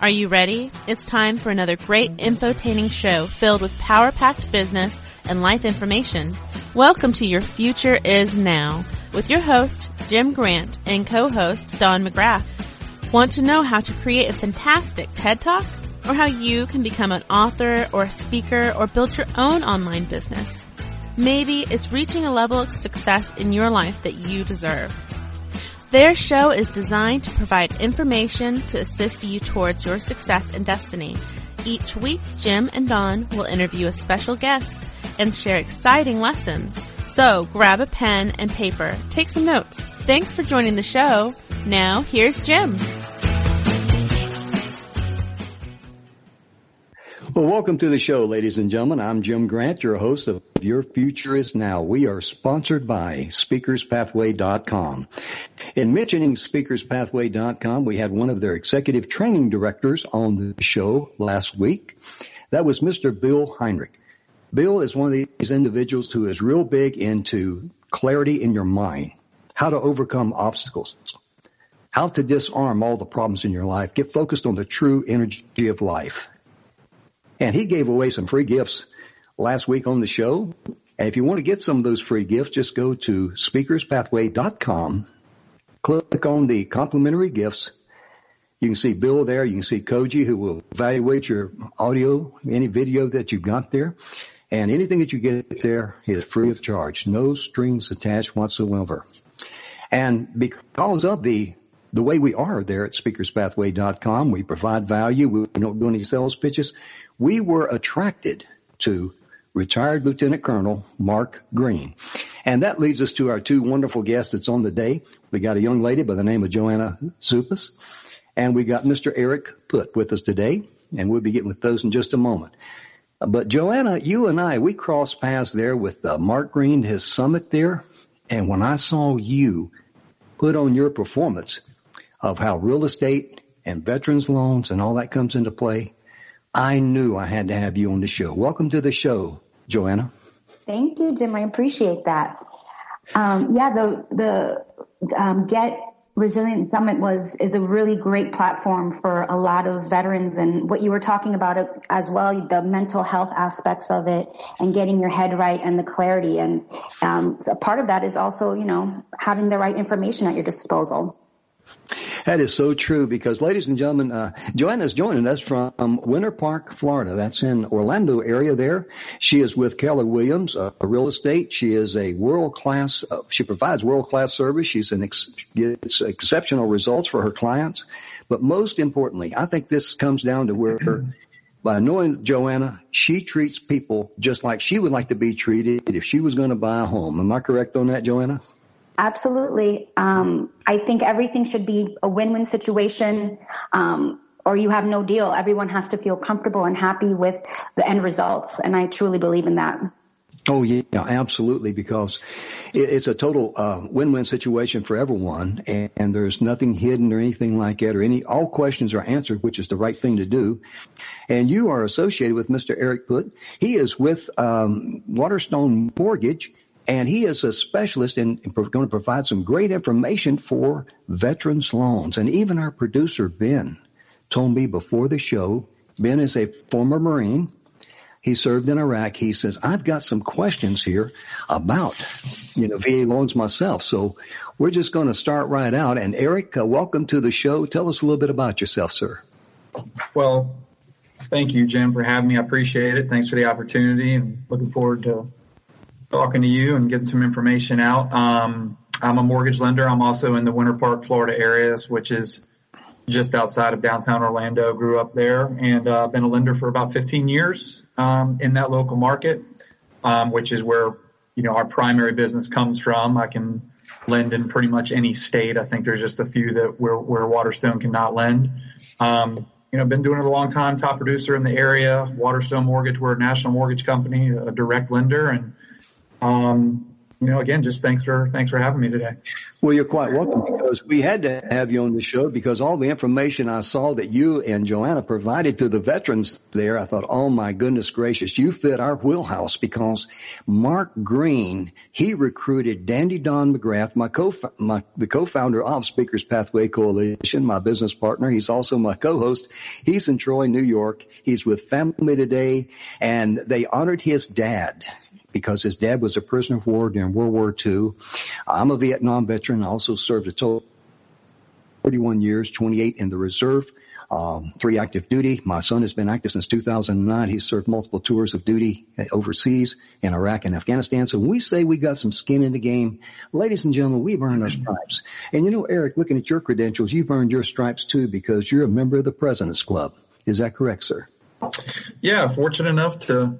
Are you ready? It's time for another great infotaining show filled with power-packed business and life information. Welcome to Your Future Is Now with your host, Jim Grant, and co-host, Don McGrath. Want to know how to create a fantastic TED Talk? Or how you can become an author or a speaker or build your own online business? Maybe it's reaching a level of success in your life that you deserve. Their show is designed to provide information to assist you towards your success and destiny. Each week, Jim and Don will interview a special guest and share exciting lessons. So grab a pen and paper, take some notes. Thanks for joining the show. Now, here's Jim. Well, welcome to the show, ladies and gentlemen. I'm Jim Grant, your host of Your Future Is Now. We are sponsored by SpeakersPathway.com. In mentioning SpeakersPathway.com, we had one of their executive training directors on the show last week. That was Mr. Bill Heinrich. Bill is one of these individuals who is real big into clarity in your mind, how to overcome obstacles, how to disarm all the problems in your life, get focused on the true energy of life. And he gave away some free gifts last week on the show. And if you want to get some of those free gifts, just go to speakerspathway.com, click on the complimentary gifts. You can see Bill there. You can see Koji, who will evaluate your audio, any video that you've got there. And anything that you get there is free of charge, no strings attached whatsoever. And because of the way we are there at speakerspathway.com, we provide value. We don't do any sales pitches. We were attracted to retired Lieutenant Colonel Mark Green. And that leads us to our two wonderful guests that's on the day. We got a young lady by the name of Joanna Zupas, and we got Mr. Eric Putt with us today, and we'll be getting with those in just a moment. But Joanna, you and I, we crossed paths there with Mark Green, his summit there, and when I saw you put on your performance of how real estate and veterans loans and all that comes into play, I knew I had to have you on the show. Welcome to the show, Joanna. Thank you, Jim. I appreciate that. The Get Resilient Summit is a really great platform for a lot of veterans, and what you were talking about as well, the mental health aspects of it and getting your head right and the clarity. And a part of that is also, having the right information at your disposal. That is so true because, ladies and gentlemen, Joanna's joining us from Winter Park, Florida. That's in Orlando area there. She is with Keller Williams, real estate. She is a world-class, she provides world-class service. She's gets exceptional results for her clients. But most importantly, I think this comes down to where, by knowing Joanna, she treats people just like she would like to be treated if she was going to buy a home. Am I correct on that, Joanna? Absolutely. I think everything should be a win-win situation, or you have no deal. Everyone has to feel comfortable and happy with the end results, and I truly believe in that. Oh, yeah, absolutely, because it's a total win-win situation for everyone, and there's nothing hidden or anything like that, or all questions are answered, which is the right thing to do. And you are associated with Mr. Eric Putt. He is with Waterstone Mortgage. And he is a specialist in going to provide some great information for veterans loans. And even our producer, Ben, told me before the show, Ben is a former Marine. He served in Iraq. He says, I've got some questions here about, VA loans myself. So we're just going to start right out. And Eric, welcome to the show. Tell us a little bit about yourself, sir. Well, thank you, Jim, for having me. I appreciate it. Thanks for the opportunity and looking forward to talking to you and getting some information out. I'm a mortgage lender. I'm also in the Winter Park, Florida areas, which is just outside of downtown Orlando. Grew up there and been a lender for about 15 years in that local market, which is where, our primary business comes from. I can lend in pretty much any state. I think there's just a few that where Waterstone cannot lend. Been doing it a long time, top producer in the area. Waterstone Mortgage, we're a national mortgage company, a direct lender, and again, just thanks for having me today. Well, you're quite welcome, because we had to have you on the show because all the information I saw that you and Joanna provided to the veterans there, I thought, oh my goodness gracious, you fit our wheelhouse, because Mark Green, he recruited Dandy Don McGrath, the co-founder of Speakers Pathway Coalition, my business partner. He's also my co-host. He's in Troy, New York. He's with Family Today, and they honored his dad, because his dad was a prisoner of war during World War II. I'm a Vietnam veteran. I also served a total 31 years, 28 in the reserve, 3 active duty. My son has been active since 2009. He's served multiple tours of duty overseas in Iraq and Afghanistan. So when we say we got some skin in the game, ladies and gentlemen, we've earned our stripes. And Eric, looking at your credentials, you've earned your stripes too, because you're a member of the President's Club. Is that correct, sir? Yeah, fortunate enough to,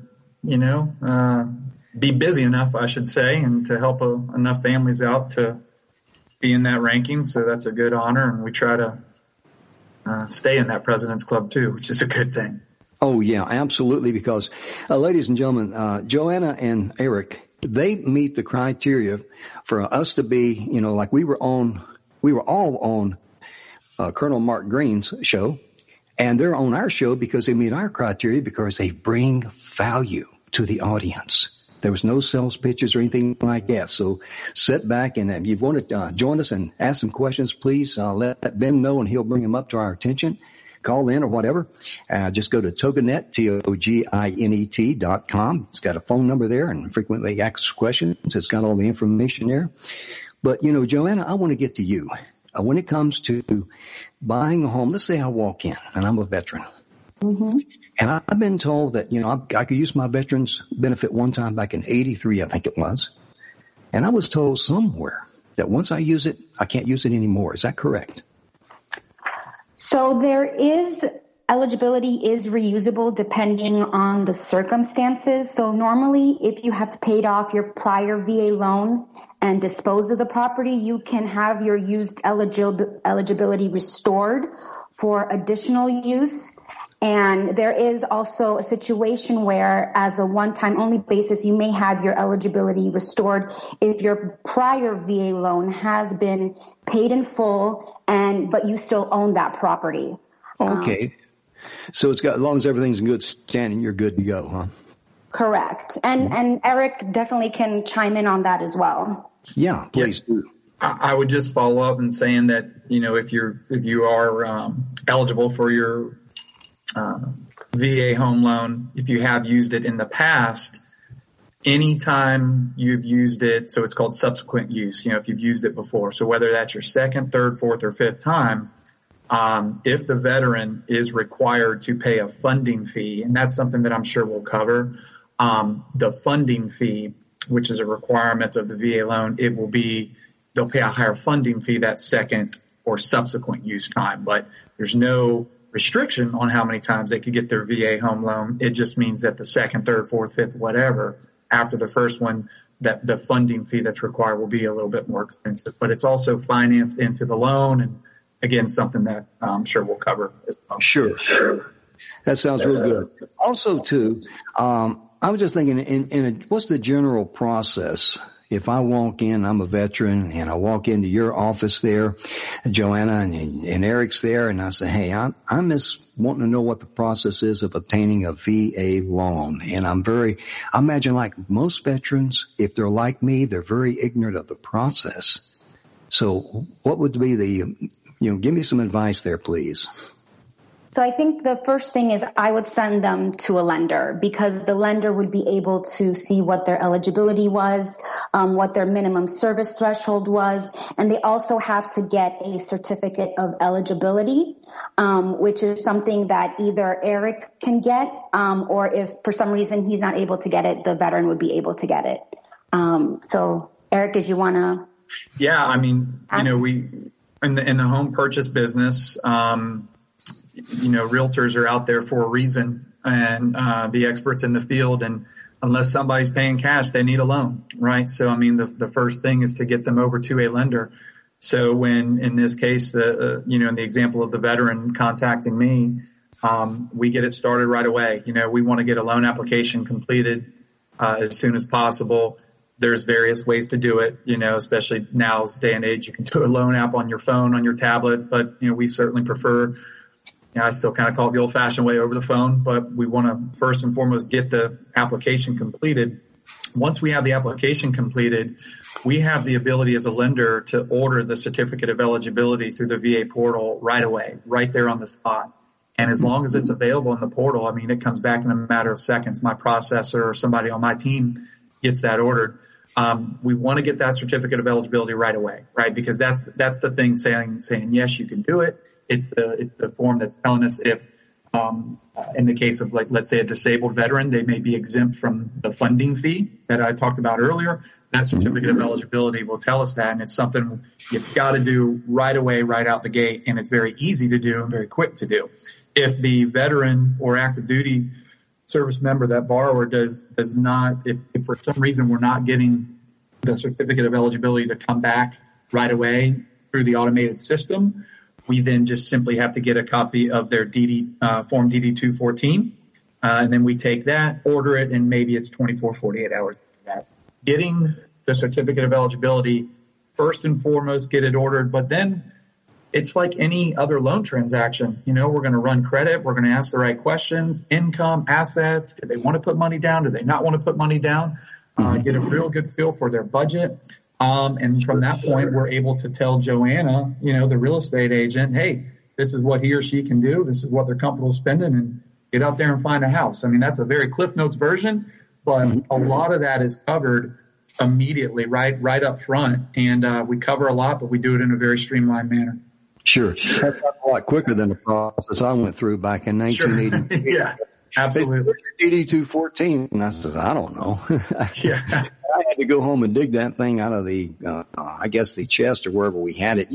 be busy enough, I should say, and to help enough families out to be in that ranking. So that's a good honor, and we try to stay in that President's Club too, which is a good thing. Oh yeah, absolutely. Because, ladies and gentlemen, Joanna and Eric, they meet the criteria for us to be, like we were all on Colonel Mark Green's show, and they're on our show because they meet our criteria, because they bring value to the audience. There was no sales pitches or anything like that. So sit back, and if you want to join us and ask some questions, please let Ben know, and he'll bring them up to our attention. Call in or whatever. Just go to Toginet, TOGINET.com. It's got a phone number there, and frequently asked questions. It's got all the information there. But, Joanna, I want to get to you. When it comes to buying a home, let's say I walk in, and I'm a veteran. Mm-hmm. And I've been told that, I could use my veterans benefit one time back in 83, I think it was. And I was told somewhere that once I use it, I can't use it anymore. Is that correct? So eligibility is reusable depending on the circumstances. So normally, if you have paid off your prior VA loan and dispose of the property, you can have your used eligibility restored for additional use. And there is also a situation where, as a one-time only basis, you may have your eligibility restored if your prior VA loan has been paid in full, but you still own that property. Okay. So as long as everything's in good standing, you're good to go, huh? Correct. And Eric definitely can chime in on that as well. Yeah, please do. I would just follow up and saying that, if you are eligible for your VA home loan, if you have used it in the past, anytime you've used it, so it's called subsequent use, if you've used it before. So whether that's your second, third, fourth, or fifth time, if the veteran is required to pay a funding fee, and that's something that I'm sure we'll cover, the funding fee, which is a requirement of the VA loan, they'll pay a higher funding fee that second or subsequent use time, but there's no restriction on how many times they could get their VA home loan. It just means that the second, third, fourth, fifth, whatever, after the first one, that the funding fee that's required will be a little bit more expensive. But it's also financed into the loan, and again, something that I'm sure we'll cover as well. Sure. That sounds real good. Also, too, I was just thinking, what's the general process? If I walk in, I'm a veteran, and I walk into your office there, Joanna and Eric's there, and I say, hey, I'm just wanting to know what the process is of obtaining a VA loan. And I imagine like most veterans, if they're like me, they're very ignorant of the process. So what would be give me some advice there, please. So I think the first thing is I would send them to a lender, because the lender would be able to see what their eligibility was, what their minimum service threshold was, and they also have to get a certificate of eligibility, which is something that either Eric can get, or if for some reason he's not able to get it, the veteran would be able to get it. So Eric, did you want to? Yeah, we in the home purchase business, realtors are out there for a reason, and the experts in the field, and unless somebody's paying cash, they need a loan, right? So, the first thing is to get them over to a lender. So when, in this case, in the example of the veteran contacting me, we get it started right away. We want to get a loan application completed as soon as possible. There's various ways to do it, especially now's day and age. You can do a loan app on your phone, on your tablet, but, we certainly prefer, I still kind of call it the old fashioned way, over the phone, but we want to first and foremost get the application completed. Once we have the application completed, we have the ability as a lender to order the certificate of eligibility through the VA portal right away, right there on the spot. And as long as it's available in the portal, it comes back in a matter of seconds. My processor or somebody on my team gets that ordered. We want to get that certificate of eligibility right away, right? Because that's the thing saying, yes, you can do it. It's the form that's telling us if, in the case of, like, let's say a disabled veteran, they may be exempt from the funding fee that I talked about earlier. That certificate of eligibility will tell us that, and it's something you've got to do right away, right out the gate, and it's very easy to do and very quick to do. If the veteran or active duty service member, that borrower does not, if for some reason we're not getting the certificate of eligibility to come back right away through the automated system, we then just simply have to get a copy of their form DD-214, and then we take that, order it, and maybe it's 24, 48 hours after that. Getting the certificate of eligibility, first and foremost, get it ordered, but then it's like any other loan transaction. We're going to run credit. We're going to ask the right questions, income, assets. Do they want to put money down? Do they not want to put money down? Get a real good feel for their budget. And from that point, we're able to tell Joanna, the real estate agent, hey, this is what he or she can do. This is what they're comfortable spending, and get out there and find a house. That's a very Cliff Notes version, but a lot of that is covered immediately, right up front. And we cover a lot, but we do it in a very streamlined manner. Sure. That's a lot quicker than the process I went through back in 1980. Sure. Yeah, absolutely. DD-214, and I says, I don't know. Yeah. I had to go home and dig that thing out of the chest or wherever we had it,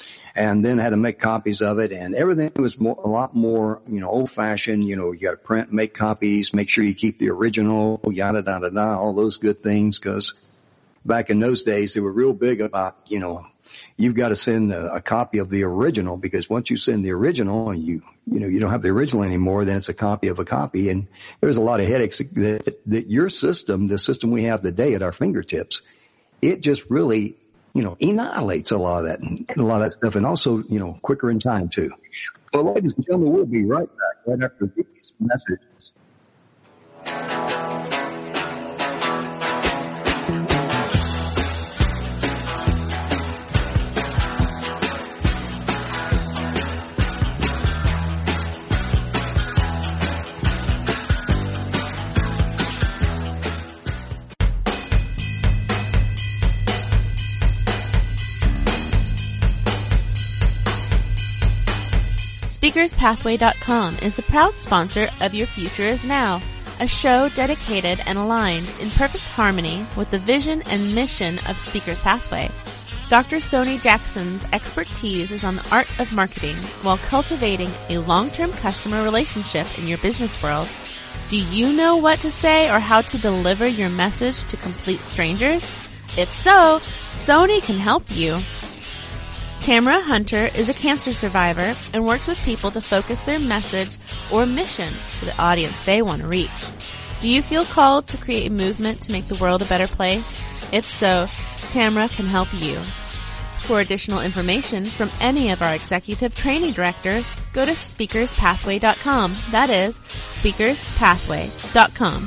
and then had to make copies of it, and everything was a lot more, old fashioned. You got to print, make copies, make sure you keep the original, yada, yada, yada, all those good things, because back in those days, they were real big about, you've got to send a copy of the original, because once you send the original and you don't have the original anymore, then it's a copy of a copy. And there's a lot of headaches that your system, the system we have today at our fingertips, it just really, annihilates a lot of that stuff, and also, quicker in time too. Well, ladies and gentlemen, we'll be right back right after these messages. SpeakersPathway.com is the proud sponsor of Your Future Is Now, a show dedicated and aligned in perfect harmony with the vision and mission of Speakers Pathway. Dr. Sony Jackson's expertise is on the art of marketing while cultivating a long-term customer relationship in your business world. Do you know what to say or how to deliver your message to complete strangers? If so, Sony can help you. Tamara Hunter is a cancer survivor and works with people to focus their message or mission to the audience they want to reach. Do you feel called to create a movement to make the world a better place? If so, Tamara can help you. For additional information from any of our executive training directors, go to SpeakersPathway.com. That is, SpeakersPathway.com.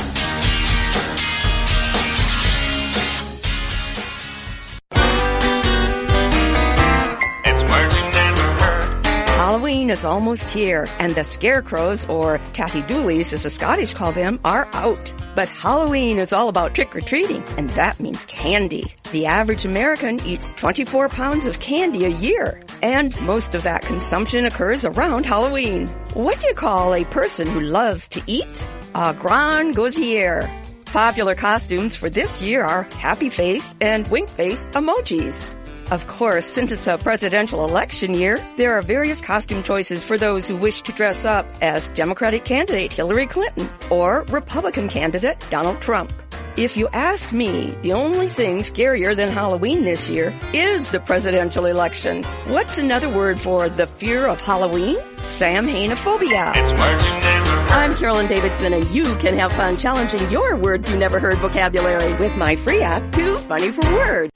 Halloween is almost here, and the scarecrows, or tatty doolies as the Scottish call them, are out. But Halloween is all about trick-or-treating, and that means candy. The average American eats 24 pounds of candy a year, and most of that consumption occurs around Halloween. What do you call a person who loves to eat? A grand gosier. Popular costumes for this year are happy face and wink face emojis. Of course, since it's a presidential election year, there are various costume choices for those who wish to dress up as Democratic candidate Hillary Clinton or Republican candidate Donald Trump. If you ask me, the only thing scarier than Halloween this year is the presidential election. What's another word for the fear of Halloween? Samhainophobia. It's marching in the I'm Carolyn Davidson, and you can have fun challenging your words you never heard vocabulary with my free app, Too Funny for Words.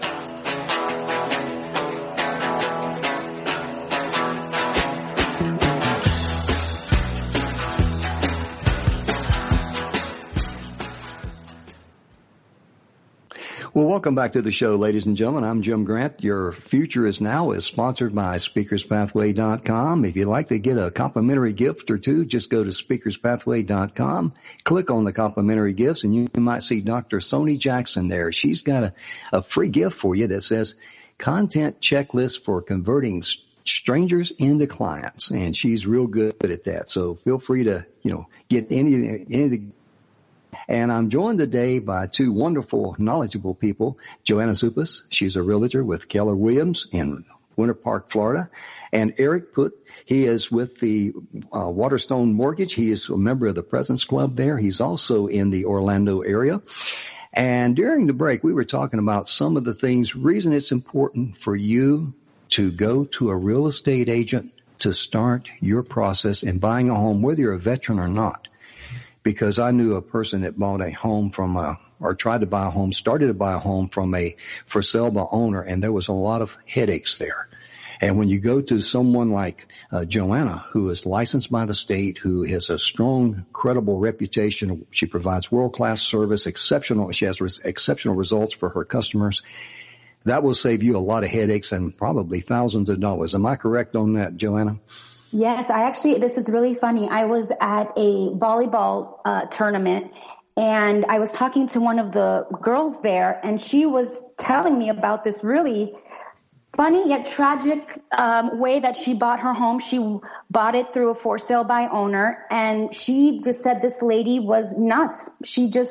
Well, welcome back to the show, ladies and gentlemen. I'm Jim Grant. Your Future is Now is sponsored by SpeakersPathway.com. If you'd like to get a complimentary gift or two, just go to SpeakersPathway.com, click on the complimentary gifts, and you might see Dr. Sony Jackson there. She's got a free gift for you that says Content Checklist for Converting Strangers into Clients, and she's real good at that. So feel free to, get any of the. And I'm joined today by two wonderful, knowledgeable people. Joanna Zupas, she's a realtor with Keller Williams in Winter Park, Florida. And Eric Putt, he is with the Waterstone Mortgage. He is a member of the President's Club there. He's also in the Orlando area. And during the break, we were talking about some of the things, reason it's important for you to go to a real estate agent to start your process in buying a home, whether you're a veteran or not. Because I knew a person that bought a home started to buy a home from a for sale by owner, and there was a lot of headaches there. And when you go to someone like Joanna, who is licensed by the state, who has a strong, credible reputation, she provides world-class service, she has exceptional results for her customers. That will save you a lot of headaches and probably thousands of dollars. Am I correct on that, Joanna? Yes, this is really funny. I was at a volleyball tournament, and I was talking to one of the girls there, and she was telling me about this really funny yet tragic way that she bought her home. She bought it through a for sale by owner, and she just said this lady was nuts. It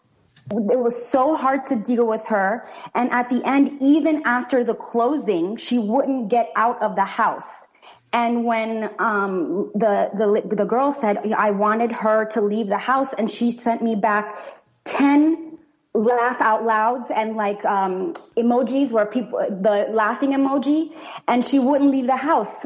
was so hard to deal with her, and at the end, even after the closing, she wouldn't get out of the house. And when the girl said I wanted her to leave the house, and she sent me back 10 laugh out louds and emojis where the laughing emoji, and she wouldn't leave the house.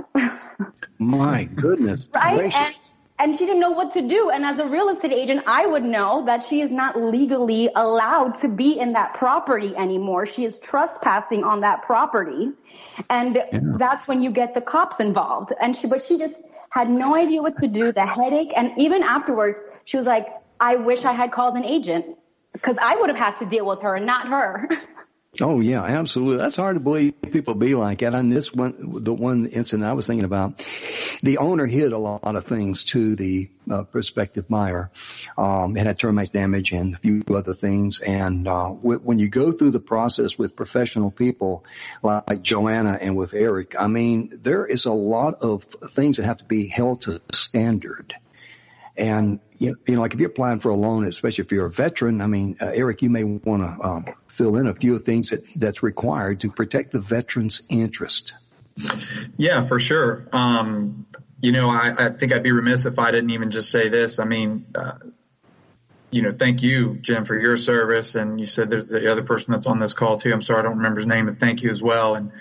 My goodness. Right? And she didn't know what to do. And as a real estate agent, I would know that she is not legally allowed to be in that property anymore. She is trespassing on that property. And that's when you get the cops involved. But she just had no idea what to do, the headache. And even afterwards, she was like, I wish I had called an agent, because I would have had to deal with her and not her. Oh, yeah, absolutely. That's hard to believe people be like that. And the one incident I was thinking about, the owner hid a lot of things to the prospective buyer. It had termite damage and a few other things. And when you go through the process with professional people like Joanna and with Eric, I mean, there is a lot of things that have to be held to standard. And, like if you're applying for a loan, especially if you're a veteran, I mean, Eric, you may want to fill in a few things that's required to protect the veteran's interest. Yeah, for sure. I think I'd be remiss if I didn't even just say this. I mean, thank you, Jim, for your service. And you said there's the other person that's on this call too. I'm sorry, I don't remember his name, but thank you as well. And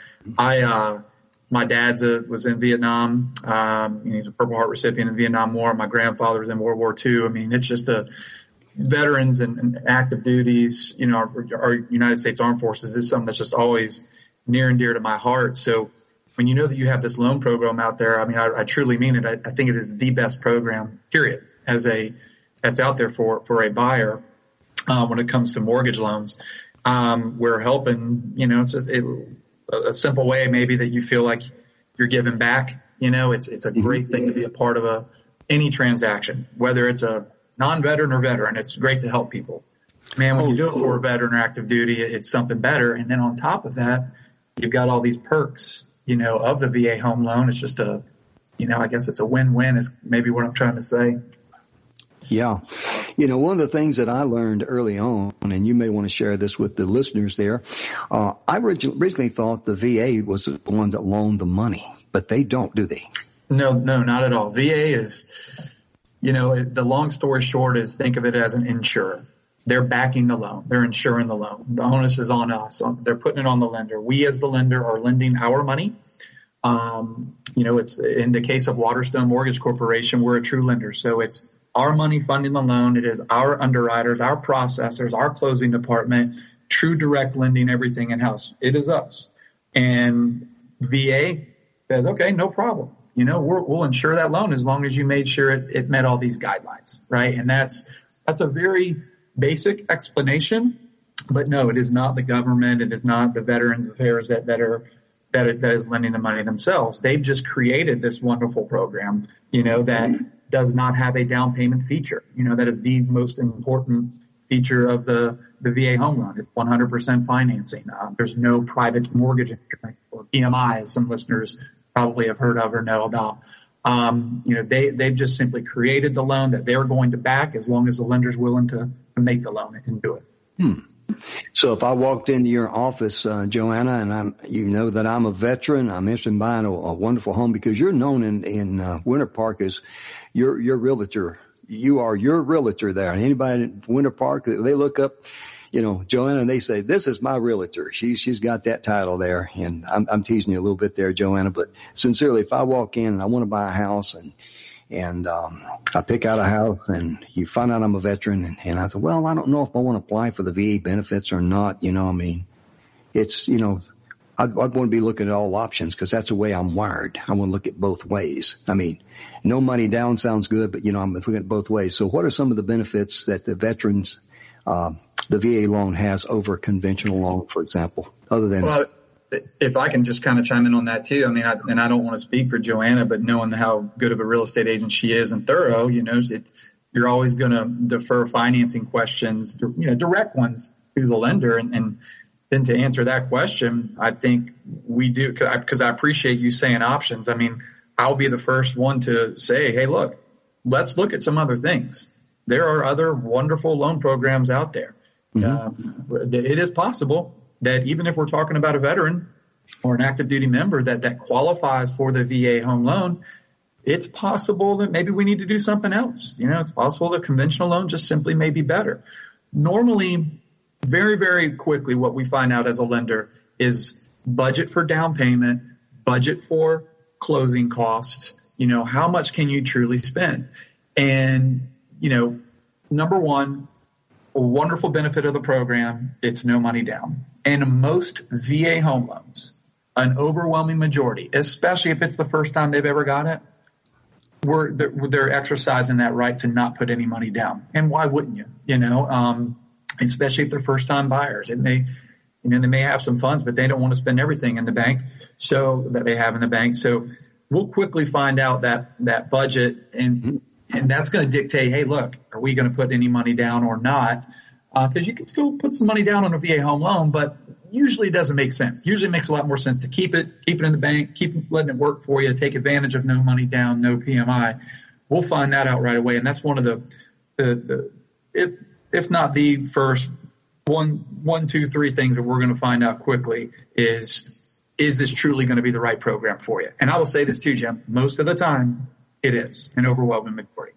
my dad's was in Vietnam. He's a Purple Heart recipient in the Vietnam War. My grandfather was in World War II. I mean, it's just veterans and active duties, our United States Armed Forces is something that's just always near and dear to my heart. So when you know that you have this loan program out there, I mean, I truly mean it. I think it is the best program, period, that's out there for a buyer when it comes to mortgage loans. We're helping, it's just a simple way maybe that you feel like you're giving back. It's a great thing to be a part of any transaction, whether it's a non-veteran or veteran. It's great to help people. Man, when you do it for a veteran or active duty, it's something better. And then on top of that, you've got all these perks, of the VA home loan. It's just I guess it's a win-win is maybe what I'm trying to say. Yeah. One of the things that I learned early on, and you may want to share this with the listeners there, I originally thought the VA was the one that loaned the money, but they don't, do they? No, not at all. VA is, the long story short is think of it as an insurer. They're backing the loan. They're insuring the loan. The onus is on us. They're putting it on the lender. We as the lender are lending our money It's in the case of Waterstone Mortgage Corporation, we're a true lender. So it's our money funding the loan. It is our underwriters, our processors, our closing department, true direct lending, everything in-house. It is us. And VA says, okay, no problem. We'll insure that loan as long as you made sure it met all these guidelines, right? And that's a very basic explanation, but no, it is not the government. It is not the Veterans Affairs that is lending the money themselves. They've just created this wonderful program, that does not have a down payment feature. That is the most important feature of the VA home loan. It's 100% financing. There's no private mortgage insurance or PMI, as some listeners probably have heard of or know about. They've just simply created the loan that they're going to back as long as the lender's willing to make the loan and do it. So if I walked into your office, Joanna, and that I'm a veteran, I'm interested in buying a wonderful home, because you're known in Winter Park as your realtor. You are your realtor there. And anybody in Winter Park, they look up, Joanna, and they say, this is my realtor. She's got that title there. And I'm teasing you a little bit there, Joanna, but sincerely, if I walk in and I want to buy a house and I pick out a house and you find out I'm a veteran and I said, well, I don't know if I want to apply for the VA benefits or not. It's, I'd want to be looking at all options, because that's the way I'm wired. I want to look at both ways. No money down sounds good, but I'm looking at both ways. So what are some of the benefits that the veterans, the VA loan has over a conventional loan, for example, other than? Well, if I can just kind of chime in on that too. I don't want to speak for Joanna, but knowing how good of a real estate agent she is and thorough, you're always going to defer financing questions, direct ones to the lender. And then to answer that question, I think we do, because I appreciate you saying options. I'll be the first one to say, hey, look, let's look at some other things. There are other wonderful loan programs out there. Mm-hmm. It is possible that even if we're talking about a veteran or an active duty member that qualifies for the VA home loan, it's possible that maybe we need to do something else. It's possible the conventional loan just simply may be better. Normally, very, very quickly, what we find out as a lender is budget for down payment, budget for closing costs. How much can you truly spend? And, number one, a wonderful benefit of the program, it's no money down. And most VA home loans, an overwhelming majority, especially if it's the first time they've ever got it, they're exercising that right to not put any money down. And why wouldn't you? Especially if they're first time buyers. They may have some funds, but they don't want to spend everything in the bank so that they have in the bank. So we'll quickly find out that budget, and that's going to dictate, hey, look, are we going to put any money down or not? Because you can still put some money down on a VA home loan, but usually it doesn't make sense. Usually it makes a lot more sense to keep it in the bank, keep letting it work for you, take advantage of no money down, no PMI. We'll find that out right away. And that's one of the if not the first one, two, three things that we're going to find out quickly is this truly going to be the right program for you? And I will say this too, Jim, most of the time it is an overwhelming majority.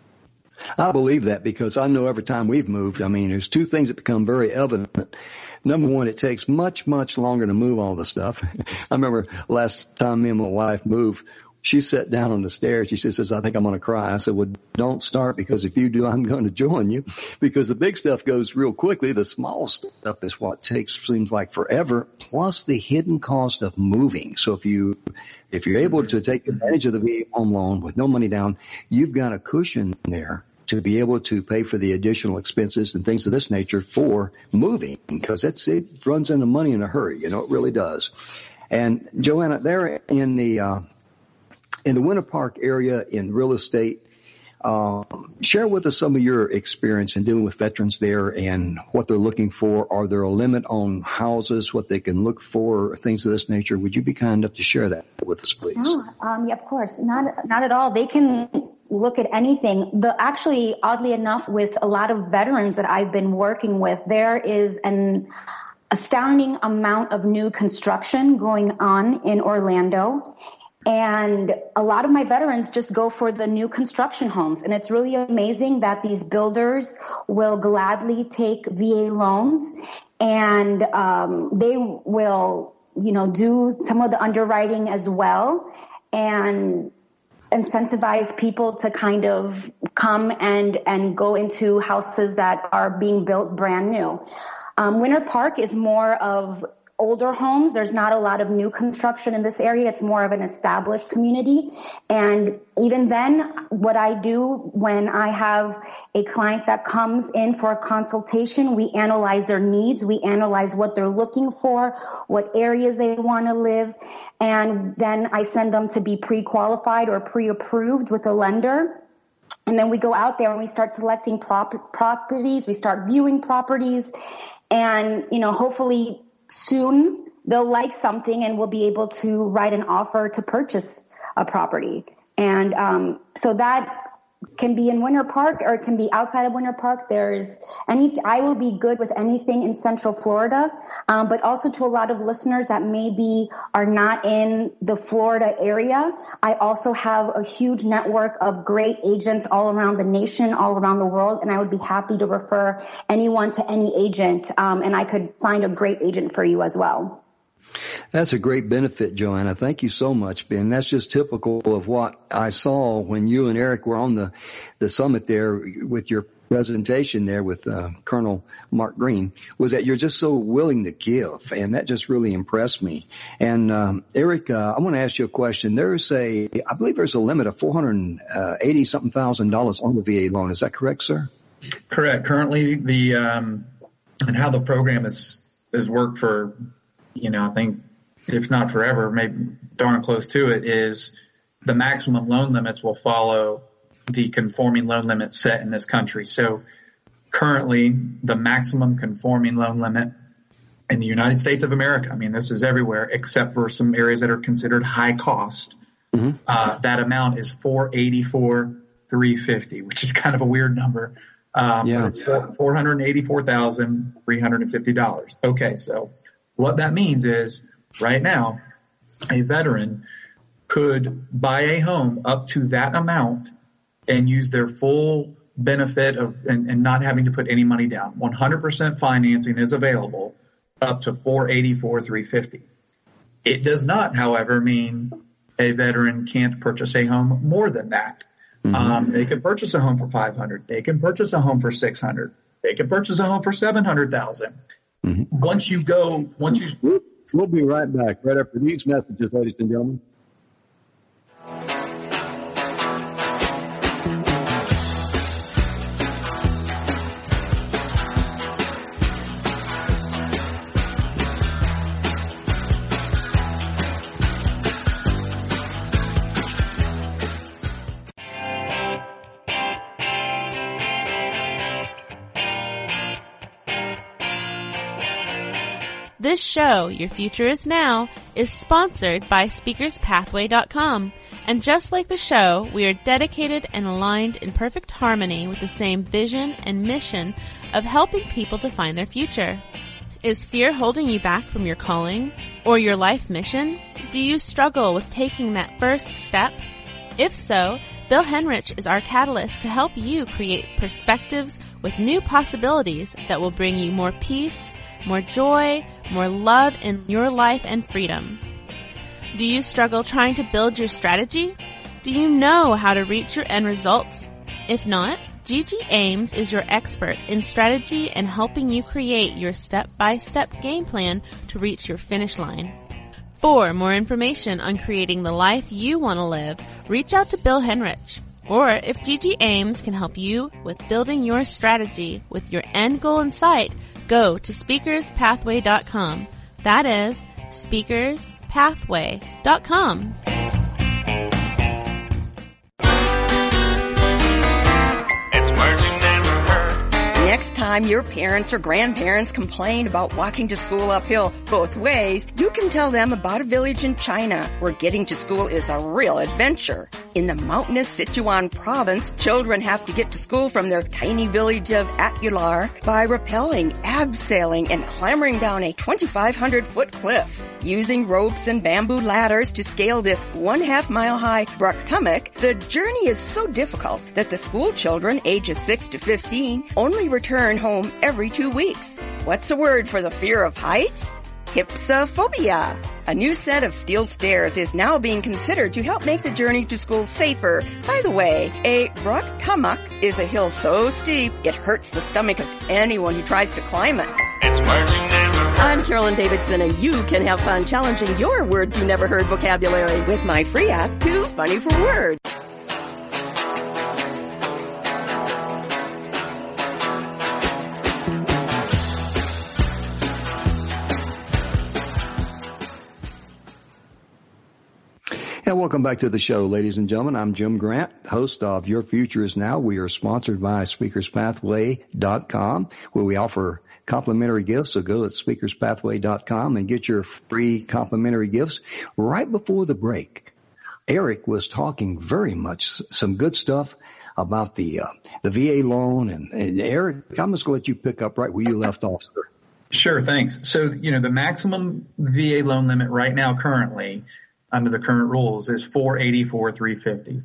I believe that, because I know every time we've moved, there's two things that become very evident. Number one, it takes much, much longer to move all the stuff. I remember last time me and my wife moved, she sat down on the stairs. She says, I think I'm going to cry. I said, well, don't start, because if you do, I'm going to join you, because the big stuff goes real quickly. The small stuff is what seems like forever, plus the hidden cost of moving. So if you're able to take advantage of the VA home loan with no money down, you've got a cushion there to be able to pay for the additional expenses and things of this nature for moving, because it runs into money in a hurry. It really does. And Joanna, there in the Winter Park area in real estate, share with us some of your experience in dealing with veterans there and what they're looking for. Are there a limit on houses, what they can look for, things of this nature? Would you be kind enough to share that with us, please? Yeah, of course. Not at all. They can look at anything. Actually, oddly enough, with a lot of veterans that I've been working with, there is an astounding amount of new construction going on in Orlando. And a lot of my veterans just go for the new construction homes. And it's really amazing that these builders will gladly take VA loans, and they will do some of the underwriting as well and incentivize people to kind of come and go into houses that are being built brand new. Winter Park is more of older homes. There's not a lot of new construction in this area. It's more of an established community. And even then, what I do when I have a client that comes in for a consultation, we analyze their needs. We analyze what they're looking for, what areas they want to live. And then I send them to be pre-qualified or pre-approved with a lender. And then we go out there and we start selecting properties. We start viewing properties. And, hopefully soon they'll like something and we'll be able to write an offer to purchase a property. And so that can be in Winter Park or it can be outside of Winter Park. I will be good with anything in Central Florida, but also to a lot of listeners that maybe are not in the Florida area. I also have a huge network of great agents all around the nation, all around the world, and I would be happy to refer anyone to any agent, and I could find a great agent for you as well. That's a great benefit, Joanna. Thank you so much, Ben. That's just typical of what I saw when you and Eric were on the summit there with your presentation there with Colonel Mark Green, was that you're just so willing to give, and that just really impressed me. And Eric, I want to ask you a question. I believe there's a limit of $480-something thousand on the VA loan. Is that correct, sir? Correct. Currently, and how the program is worked for, I think if not forever, maybe darn close to it, is the maximum loan limits will follow the conforming loan limit set in this country. So currently the maximum conforming loan limit in the United States of America, this is everywhere except for some areas that are considered high cost. Mm-hmm. That amount is $484,350, which is kind of a weird number. But it's $484,350. Okay. So what that means is right now, a veteran could buy a home up to that amount and use their full benefit of and not having to put any money down. 100% financing is available up to $484,350. It does not, however, mean a veteran can't purchase a home more than that. Mm-hmm. They can purchase a home for $500. They can purchase a home for $600. They can purchase a home for $700,000. Mm-hmm. We'll be right back right after these messages, ladies and gentlemen. This show, Your Future Is Now, is sponsored by SpeakersPathway.com. And just like the show, we are dedicated and aligned in perfect harmony with the same vision and mission of helping people to find their future. Is fear holding you back from your calling or your life mission? Do you struggle with taking that first step? If so, Bill Henrich is our catalyst to help you create perspectives with new possibilities that will bring you more peace, more joy, more love in your life and freedom. Do you struggle trying to build your strategy? Do you know how to reach your end results? If not, Gigi Ames is your expert in strategy and helping you create your step-by-step game plan to reach your finish line. For more information on creating the life you want to live, reach out to Bill Henrich. Or if Gigi Ames can help you with building your strategy with your end goal in sight, go to SpeakersPathway.com. That is SpeakersPathway.com. It's merging never hurt. Next time your parents or grandparents complain about walking to school uphill both ways, you can tell them about a village in China where getting to school is a real adventure. In the mountainous Sichuan province, children have to get to school from their tiny village of Atyular by rappelling, abseiling, and clambering down a 2,500-foot cliff. Using ropes and bamboo ladders to scale this 1/2 mile high Braktumik, the journey is so difficult that the school children ages 6 to 15 only return home every 2 weeks. What's the word for the fear of heights? Hypsophobia. A new set of steel stairs is now being considered to help make the journey to school safer. By the way, a Rockhammock is a hill so steep it hurts the stomach of anyone who tries to climb it. It's merging never hurt. I'm Carolyn Davidson, and you can have fun challenging your words you never heard vocabulary with my free app, Too Funny for Words. And welcome back to the show, ladies and gentlemen. I'm Jim Grant, host of Your Future is Now. We are sponsored by SpeakersPathway.com, where we offer complimentary gifts. So go at SpeakersPathway.com and get your free complimentary gifts. Right before the break, Eric was talking very much some good stuff about the VA loan. And Eric, I'm just going to let you pick up right where you left off, sir. Sure, thanks. So, the maximum VA loan limit right now currently under the current rules is $484,350,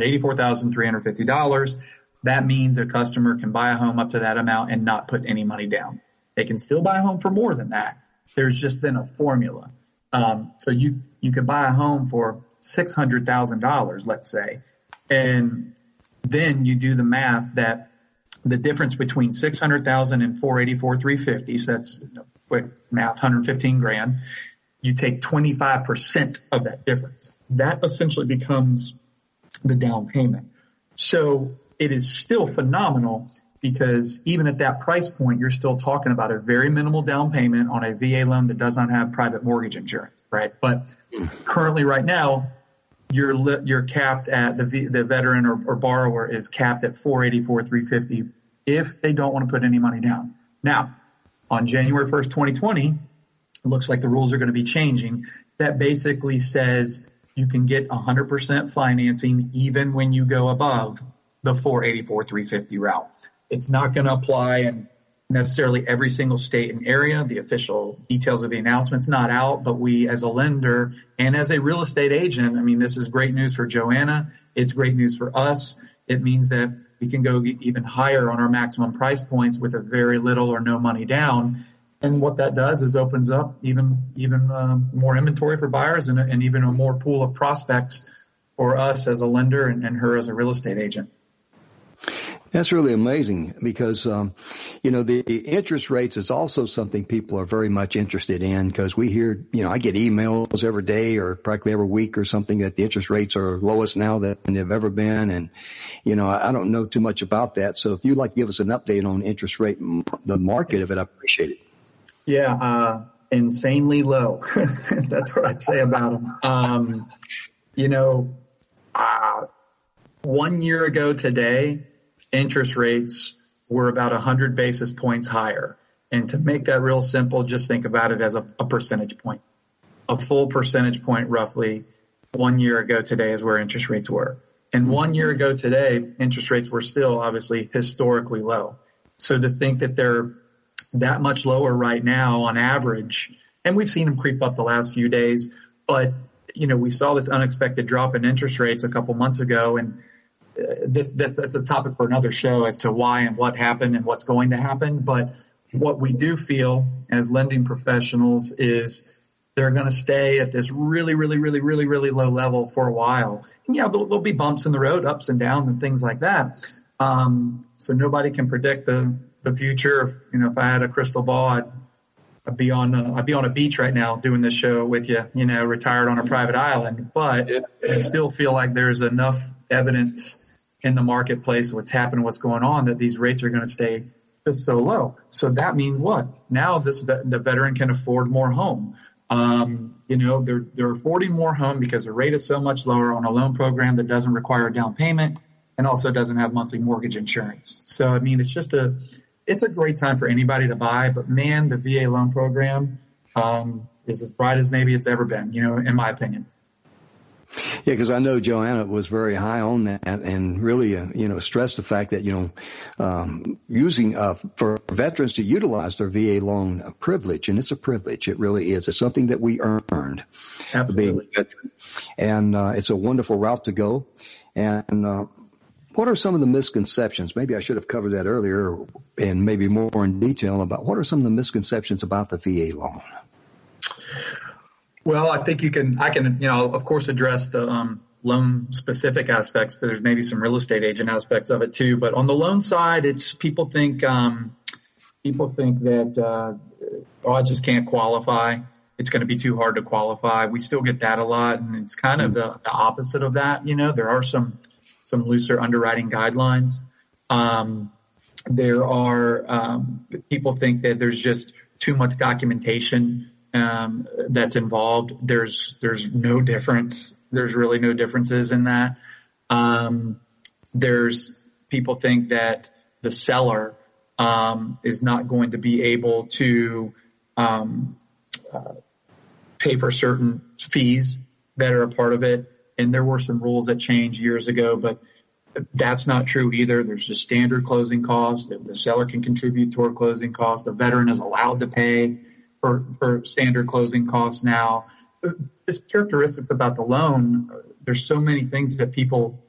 $484,350. That means a customer can buy a home up to that amount and not put any money down. They can still buy a home for more than that. There's just been a formula. So you could buy a home for $600,000, let's say, and then you do the math that the difference between $600,000 and $484,350, so that's quick math, $115,000. You take 25% of that difference. That essentially becomes the down payment. So it is still phenomenal because even at that price point, you're still talking about a very minimal down payment on a VA loan that does not have private mortgage insurance, right? But currently right now, you're capped at the veteran or borrower is capped at $484,350 if they don't want to put any money down. Now, on January 1st, 2020, it looks like the rules are going to be changing. That basically says you can get 100% financing even when you go above the $484,350 route. It's not going to apply in necessarily every single state and area. The official details of the announcement's not out, but we as a lender and as a real estate agent, this is great news for Joanna. It's great news for us. It means that we can go even higher on our maximum price points with a very little or no money down. And what that does is opens up even more inventory for buyers and even a more pool of prospects for us as a lender and her as a real estate agent. That's really amazing because, the interest rates is also something people are very much interested in because we hear, I get emails every day or practically every week or something that the interest rates are lowest now than they've ever been. And, I don't know too much about that. So if you'd like to give us an update on interest rate, the market of it, I appreciate it. Yeah, insanely low. That's what I'd say about them. 1 year ago today, interest rates were about 100 basis points higher. And to make that real simple, just think about it as a percentage point. A full percentage point roughly 1 year ago today is where interest rates were. And 1 year ago today, interest rates were still obviously historically low. So to think that they're that much lower right now on average, and we've seen them creep up the last few days, but we saw this unexpected drop in interest rates a couple months ago, and that's a topic for another show as to why and what happened and what's going to happen. But what we do feel as lending professionals is they're going to stay at this really, really, really, really, really low level for a while. And there'll be bumps in the road, ups and downs and things like that. So nobody can predict the future. If I had a crystal ball, I'd be on a beach right now doing this show with you, retired on a private island. But I still feel like there's enough evidence in the marketplace, what's happening, what's going on, that these rates are going to stay just so low. So that means what? Now the veteran can afford more home. They're affording more home because the rate is so much lower on a loan program that doesn't require a down payment and also doesn't have monthly mortgage insurance. So, it's a great time for anybody to buy, but man, the VA loan program is as bright as maybe it's ever been, in my opinion. Yeah, because I know Joanna was very high on that and really, stressed the fact that, using for veterans to utilize their VA loan privilege, and it's a privilege. It really is. It's something that we earned. Absolutely. Being a veteran. And it's a wonderful route to go. And what are some of the misconceptions? Maybe I should have covered that earlier and maybe more in detail about what are some of the misconceptions about the VA loan? Well, I think I can, of course, address the loan specific aspects, but there's maybe some real estate agent aspects of it too. But on the loan side, it's people think that, I just can't qualify. It's going to be too hard to qualify. We still get that a lot. And it's kind of the opposite of that. There are some looser underwriting guidelines. There are, people think that there's just too much documentation that's involved. There's no difference. There's really no differences in that. There's people think that the seller is not going to be able to pay for certain fees that are a part of it. And there were some rules that changed years ago, but that's not true either. There's just standard closing costs that the seller can contribute toward closing costs. The veteran is allowed to pay for standard closing costs now. Just characteristics about the loan. There's so many things that people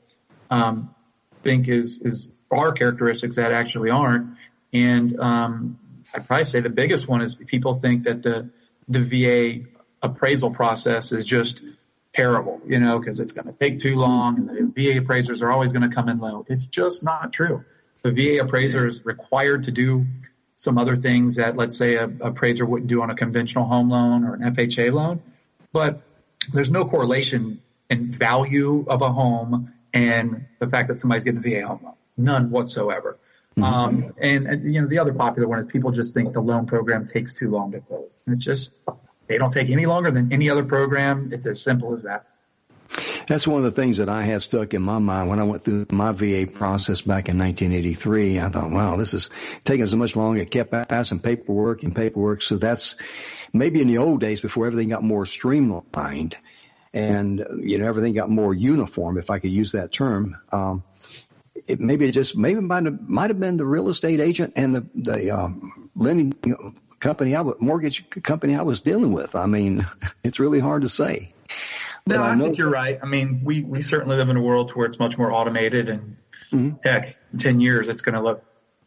think are characteristics that actually aren't. And I'd probably say the biggest one is people think that the VA appraisal process is just terrible, because it's going to take too long and the VA appraisers are always going to come in low. It's just not true. The VA appraiser is required to do some other things that, let's say, a appraiser wouldn't do on a conventional home loan or an FHA loan. But there's no correlation in value of a home and the fact that somebody's getting a VA home loan. None whatsoever. Mm-hmm. And the other popular one is people just think the loan program takes too long to close. And it's just, they don't take any longer than any other program. It's as simple as that. That's one of the things that I had stuck in my mind when I went through my VA process back in 1983. I thought, wow, this is taking so much longer. It kept passing paperwork. So that's maybe in the old days before everything got more streamlined and, everything got more uniform, if I could use that term. It might have been the real estate agent and the lending mortgage company I was dealing with. I mean, it's really hard to say. No, I think you're right. I mean, we certainly live in a world where it's much more automated and heck, in 10 years, it's going to look,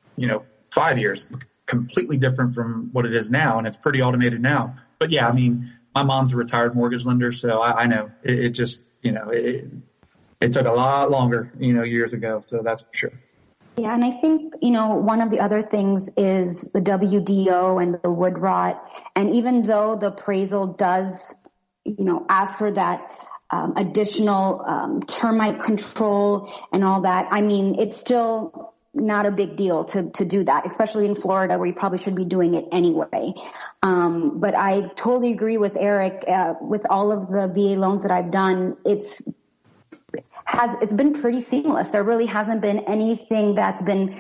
5 years, completely different from what it is now. And it's pretty automated now. But yeah, I mean, my mom's a retired mortgage lender. So I know it just, it took a lot longer, years ago. So that's for sure. Yeah, and I think, one of the other things is the WDO and the wood rot. And even though the appraisal does, ask for that additional termite control and all that, I mean, it's still not a big deal to do that, especially in Florida where you probably should be doing it anyway. But I totally agree with Eric. With all of the VA loans that I've done, it's been pretty seamless. There really hasn't been anything that's been,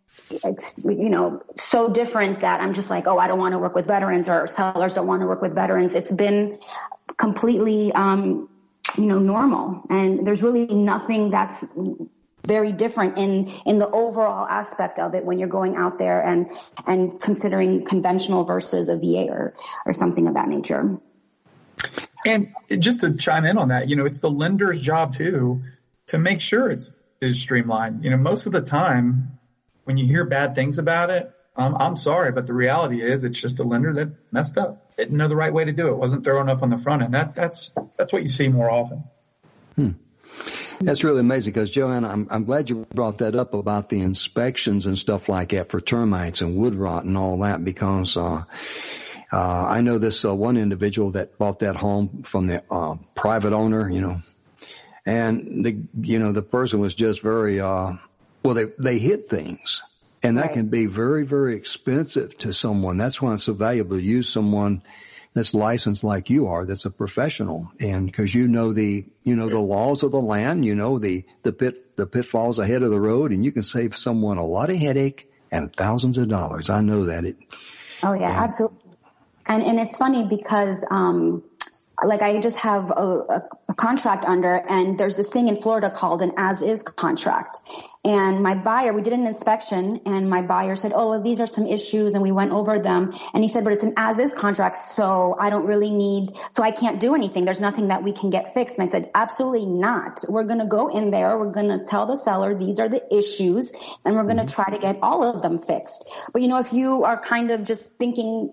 so different that I'm just like, oh, I don't want to work with veterans, or sellers don't want to work with veterans. It's been completely, normal. And there's really nothing that's very different in the overall aspect of it when you're going out there and considering conventional versus a VA or something of that nature. And just to chime in on that, it's the lender's job too to make sure it is streamlined. Most of the time when you hear bad things about it, I'm sorry, but the reality is it's just a lender that messed up. Didn't know the right way to do it. Wasn't thorough enough on the front end. That's what you see more often. That's really amazing because, Joanna, I'm glad you brought that up about the inspections and stuff like that for termites and wood rot and all that, because I know this one individual that bought that home from the private owner, and the person was just very they hid things, and that can be very, very expensive to someone. That's why it's so valuable to use someone that's licensed like you are, that's a professional, and because the laws of the land, the pitfalls ahead of the road, and you can save someone a lot of headache and thousands of dollars. I know that. Absolutely. And it's funny because, I just have a contract under, and there's this thing in Florida called an as-is contract. And my buyer, we did an inspection, and my buyer said, oh, well, these are some issues, and we went over them. And he said, but it's an as-is contract, so I can't do anything. There's nothing that we can get fixed. And I said, absolutely not. We're going to go in there. We're going to tell the seller these are the issues, and we're going to try to get all of them fixed. But, if you are kind of just thinking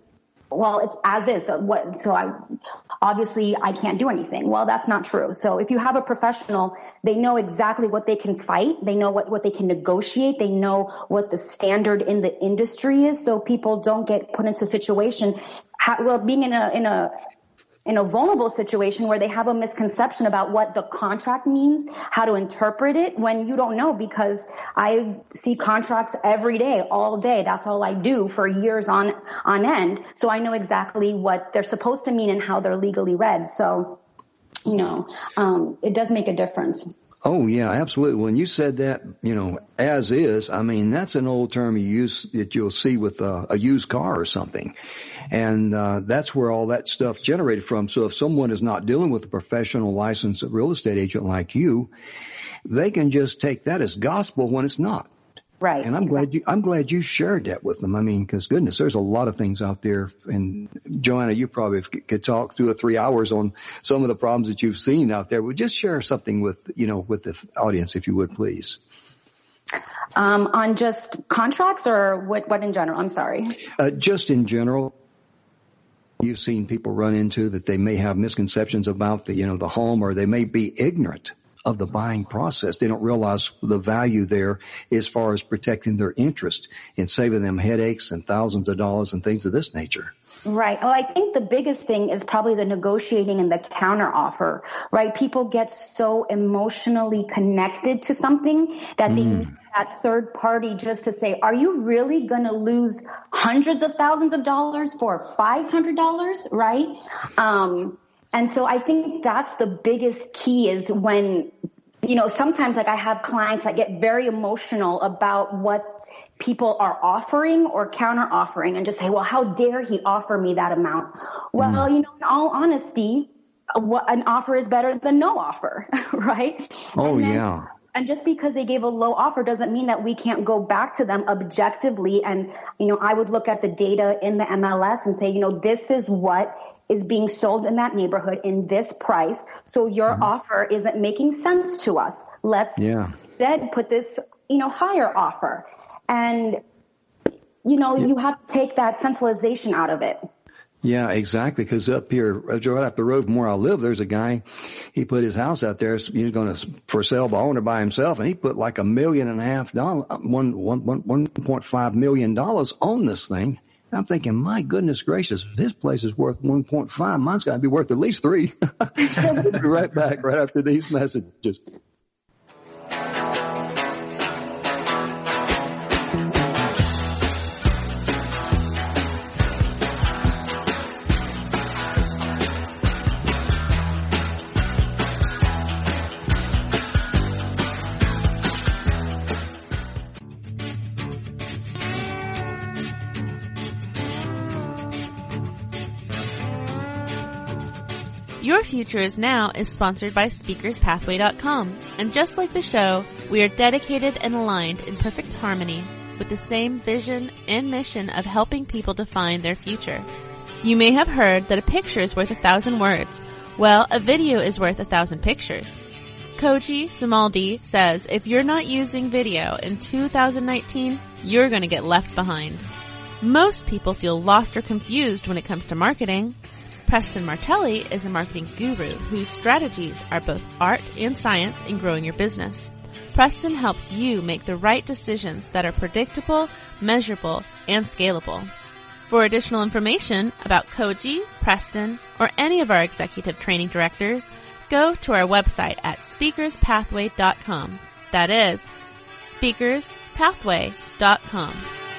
well, it's as is. Obviously I can't do anything. Well, that's not true. So if you have a professional, they know exactly what they can fight. They know what they can negotiate. They know what the standard in the industry is. So people don't get put into a situation, being in a vulnerable situation where they have a misconception about what the contract means, how to interpret it, when you don't know, because I see contracts every day, all day. That's all I do for years on end. So I know exactly what they're supposed to mean and how they're legally read. So, it does make a difference. Oh, yeah, absolutely. When you said that, as is, I mean, that's an old term you use that you'll see with a used car or something. And that's where all that stuff generated from. So if someone is not dealing with a professional licensed real estate agent like you, they can just take that as gospel when it's not. Right. And I'm glad you shared that with them. I mean, because goodness, there's a lot of things out there. And Joanna, you probably could talk 2 or 3 hours on some of the problems that you've seen out there. But just share something with the audience, if you would, please. On just contracts or what in general? I'm sorry. Just in general. You've seen people run into that they may have misconceptions about the home, or they may be ignorant of the buying process. They don't realize the value there as far as protecting their interest and saving them headaches and thousands of dollars and things of this nature. Right. Well, I think the biggest thing is probably the negotiating and the counter offer, right? People get so emotionally connected to something that they need that third party just to say, are you really going to lose hundreds of thousands of dollars for $500? Right. And so I think that's the biggest key is when, sometimes like I have clients that get very emotional about what people are offering or counter offering and just say, well, how dare he offer me that amount? Well, in all honesty, an offer is better than no offer, right? Oh, yeah. And just because they gave a low offer doesn't mean that we can't go back to them objectively. And, I would look at the data in the MLS and say, this is what is being sold in that neighborhood in this price. So your offer isn't making sense to us. Let's instead put this, higher offer. And, you have to take that centralization out of it. Yeah, exactly. Because up here, right up the road from where I live, there's a guy, he put his house out there, he's going to for sale by owner by himself, and he put like $1.5 million on this thing. I'm thinking, my goodness gracious, if his place is worth 1.5, mine's got to be worth at least 3. We'll be right back right after these messages. Your Future Is Now is sponsored by SpeakersPathway.com. And just like the show, we are dedicated and aligned in perfect harmony with the same vision and mission of helping people define their future. You may have heard that a picture is worth 1,000 words. Well, a video is worth 1,000 pictures. Koji Sumaldi says if you're not using video in 2019, you're going to get left behind. Most people feel lost or confused when it comes to marketing. Preston Martelli is a marketing guru whose strategies are both art and science in growing your business. Preston helps you make the right decisions that are predictable, measurable, and scalable. For additional information about Koji, Preston, or any of our executive training directors, go to our website at speakerspathway.com. That is speakerspathway.com.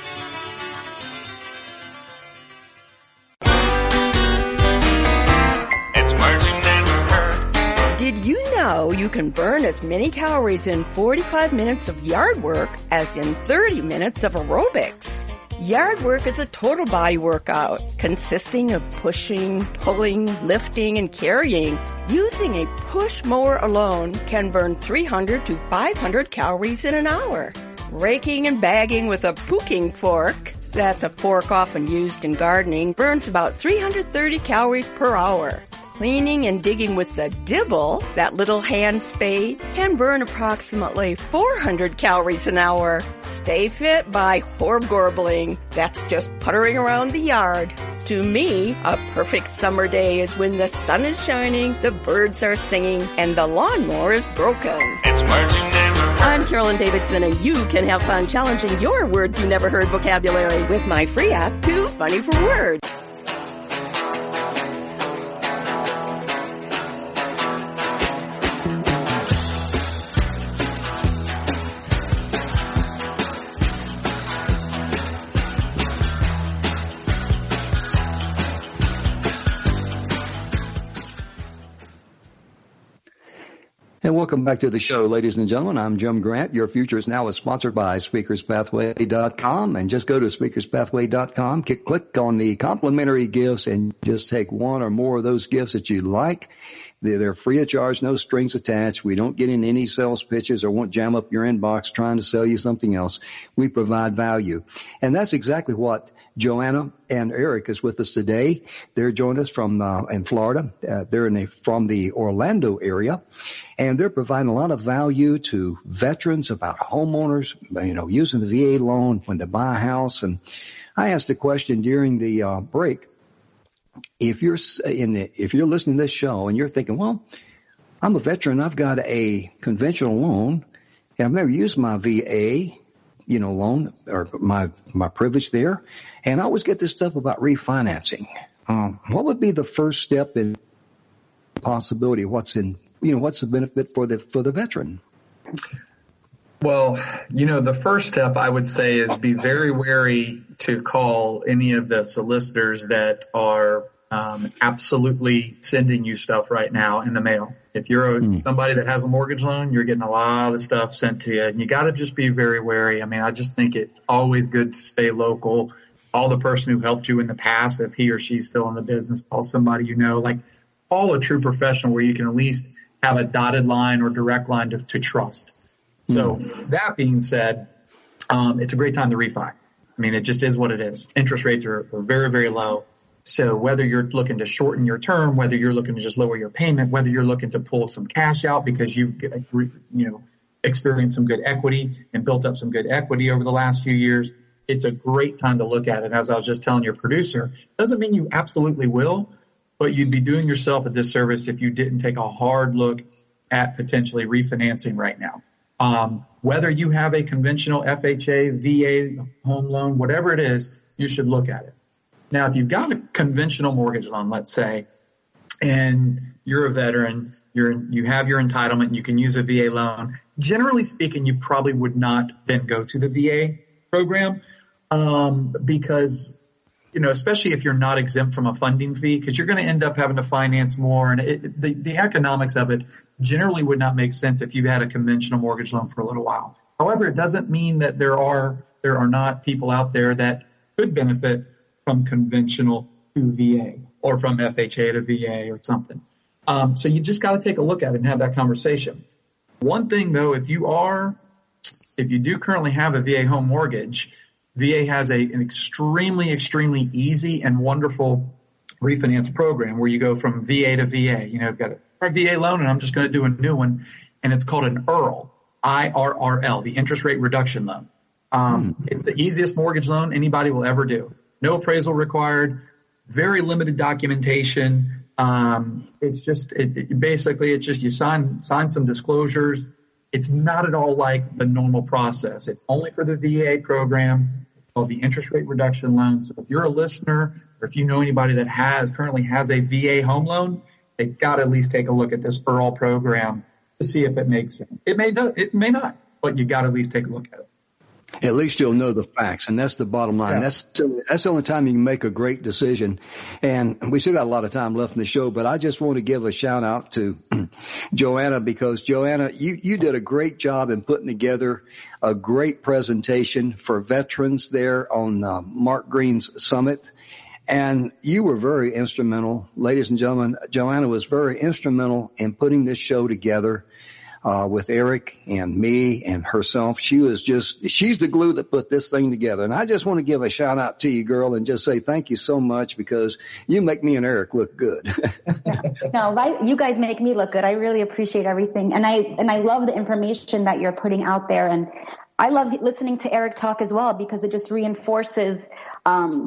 Did you know you can burn as many calories in 45 minutes of yard work as in 30 minutes of aerobics? Yard work is a total body workout consisting of pushing, pulling, lifting, and carrying. Using a push mower alone can burn 300 to 500 calories in an hour. Raking and bagging with a pooking fork, that's a fork often used in gardening, burns about 330 calories per hour. Cleaning and digging with the dibble, that little hand spade, can burn approximately 400 calories an hour. Stay fit by horb gorbling. That's just puttering around the yard. To me, a perfect summer day is when the sun is shining, the birds are singing, and the lawnmower is broken. It's merging never hurt. I'm Carolyn Davidson, and you can have fun challenging your words you never heard vocabulary with my free app, Too Funny for Words. And welcome back to the show, ladies and gentlemen. I'm Jim Grant. Your Future is Now is sponsored by SpeakersPathway.com. And just go to SpeakersPathway.com, click on the complimentary gifts, and just take one or more of those gifts that you like. They're free of charge, no strings attached. We don't get in any sales pitches or won't jam up your inbox trying to sell you something else. We provide value. And that's exactly what Joanna and Eric is with us today. They're joined us from in Florida. They're from the Orlando area, and they're providing a lot of value to veterans about homeowners, using the VA loan when they buy a house. And I asked a question during the break. If you're listening to this show and you're thinking, well, I'm a veteran, I've got a conventional loan, and I've never used my VA, loan or my privilege there, and I always get this stuff about refinancing. What would be the first step in possibility? What's the benefit for the veteran? Well, the first step I would say is be very wary to call any of the solicitors that are absolutely sending you stuff right now in the mail. If you're somebody that has a mortgage loan, you're getting a lot of stuff sent to you, and you got to just be very wary. I mean, I just think it's always good to stay local. Call the person who helped you in the past, if he or she's still in the business. Call somebody call a true professional where you can at least have a dotted line or direct line to trust. So that being said, it's a great time to refi. I mean, it just is what it is. Interest rates are very, very low. So whether you're looking to shorten your term, whether you're looking to just lower your payment, whether you're looking to pull some cash out because you've experienced some good equity and built up some good equity over the last few years, it's a great time to look at it. As I was just telling your producer, doesn't mean you absolutely will, but you'd be doing yourself a disservice if you didn't take a hard look at potentially refinancing right now. Whether you have a conventional FHA, VA, home loan, whatever it is, you should look at it. Now, if you've got a conventional mortgage loan, let's say, and you're a veteran, you have your entitlement, and you can use a VA loan, generally speaking, you probably would not then go to the VA program because, especially if you're not exempt from a funding fee, because you're going to end up having to finance more. And the economics of it generally would not make sense if you had a conventional mortgage loan for a little while. However, it doesn't mean that there are not people out there that could benefit from conventional to VA or from FHA to VA or something. So you just got to take a look at it and have that conversation. One thing, though, if you do currently have a VA home mortgage, VA has an extremely, extremely easy and wonderful refinance program where you go from VA to VA. I've got a VA loan and I'm just going to do a new one, and it's called an IRRL, IRRL, the interest rate reduction loan. It's the easiest mortgage loan anybody will ever do. No appraisal required, very limited documentation. It's just you sign some disclosures. It's not at all like the normal process. It's only for the VA program. It's called the interest rate reduction loan. So if you're a listener or if you know anybody that currently has a VA home loan, they've got to at least take a look at this IRRL program to see if it makes sense. It may not, but you got to at least take a look at it. At least you'll know the facts, and that's the bottom line. Yeah. That's the only time you can make a great decision. And we still got a lot of time left in the show, but I just want to give a shout out to Joanna, because Joanna, you did a great job in putting together a great presentation for veterans there on Mark Green's Summit. And you were very instrumental, ladies and gentlemen. Joanna was very instrumental in putting this show together. With Eric and me and herself. She's the glue that put this thing together. And I just want to give a shout out to you, girl, and just say thank you so much, because you make me and Eric look good. No, right? You guys make me look good. I really appreciate everything. And I love the information that you're putting out there. And I love listening to Eric talk as well, because it just reinforces,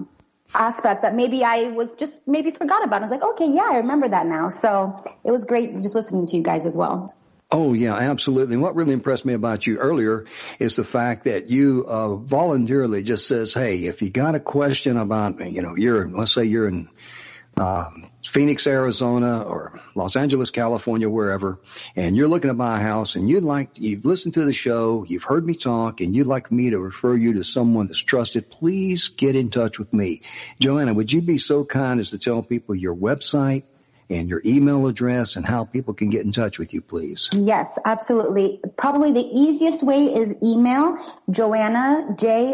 aspects that maybe I was just forgot about. I was like, okay, yeah, I remember that now. So it was great just listening to you guys as well. Oh, yeah, absolutely. And what really impressed me about you earlier is the fact that you voluntarily just says, hey, if you got a question about, let's say you're in Phoenix, Arizona, or Los Angeles, California, wherever, and you're looking to buy a house and you've listened to the show, you've heard me talk, and you'd like me to refer you to someone that's trusted, please get in touch with me. Joanna, would you be so kind as to tell people your website and your email address and how people can get in touch with you, please? Yes, absolutely. Probably the easiest way is email Joanna,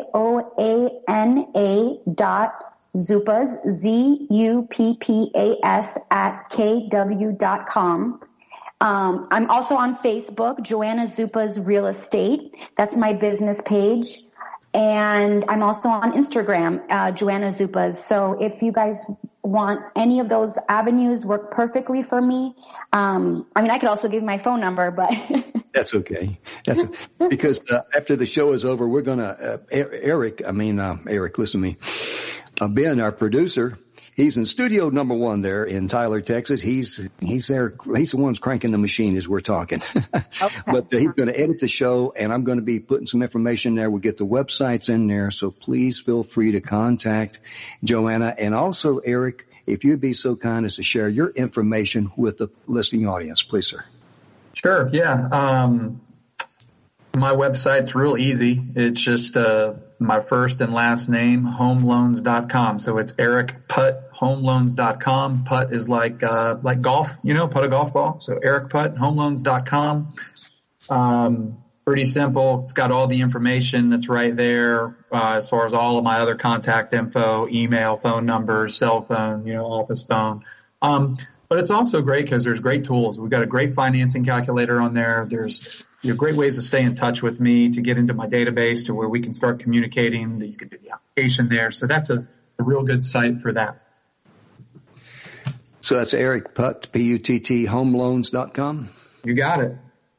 Joanna.Zuppas, Zuppas @kw.com. I'm also on Facebook, Joanna Zuppas Real Estate. That's my business page. And I'm also on Instagram, Joanna Zuppas. So if you guys want any of those avenues, work perfectly for me. I could also give you my phone number, but that's okay. Because after the show is over, we're gonna Eric, listen to me. Ben, our producer, he's in studio number 1 there in Tyler, Texas. He's there. He's the one who's cranking the machine as we're talking. Okay. But he's going to edit the show, and I'm going to be putting some information there. We'll get the websites in there, so please feel free to contact Joanna. And also, Eric, if you'd be so kind as to share your information with the listening audience, please, sir. Sure, yeah. My website's real easy. It's just my first and last name, homeloans.com. So it's Eric Putt, homeloans.com. Putt is like golf, putt a golf ball. So Eric Putt, homeloans.com. Pretty simple. It's got all the information that's right there, as far as all of my other contact info, email, phone numbers, cell phone, office phone. But it's also great because there's great tools. We've got a great financing calculator on there. There's great ways to stay in touch with me, to get into my database, to where we can start communicating. You can do the application there. So that's a real good site for that. So that's Eric Putt, Putt, homeloans.com. You got it.